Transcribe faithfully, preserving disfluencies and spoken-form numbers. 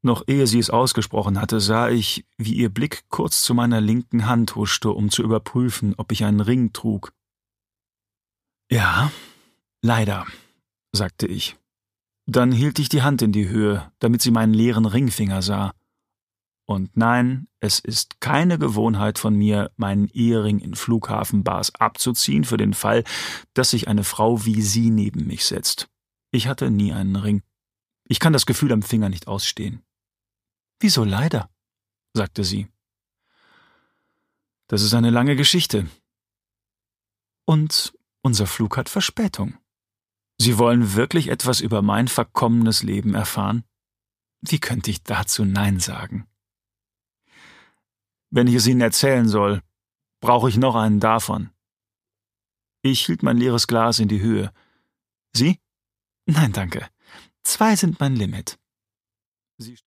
Noch ehe sie es ausgesprochen hatte, sah ich, wie ihr Blick kurz zu meiner linken Hand huschte, um zu überprüfen, ob ich einen Ring trug. »Ja, leider«, sagte ich. Dann hielt ich die Hand in die Höhe, damit sie meinen leeren Ringfinger sah. Und nein, es ist keine Gewohnheit von mir, meinen Ehering in Flughafenbars abzuziehen für den Fall, dass sich eine Frau wie sie neben mich setzt. Ich hatte nie einen Ring. Ich kann das Gefühl am Finger nicht ausstehen. »Wieso leider?«, sagte sie. »Das ist eine lange Geschichte. Und unser Flug hat Verspätung. Sie wollen wirklich etwas über mein verkommenes Leben erfahren? Wie könnte ich dazu Nein sagen? Wenn ich es Ihnen erzählen soll, brauche ich noch einen davon.« Ich hielt mein leeres Glas in die Höhe. »Sie?« »Nein, danke. Zwei sind mein Limit.« Sie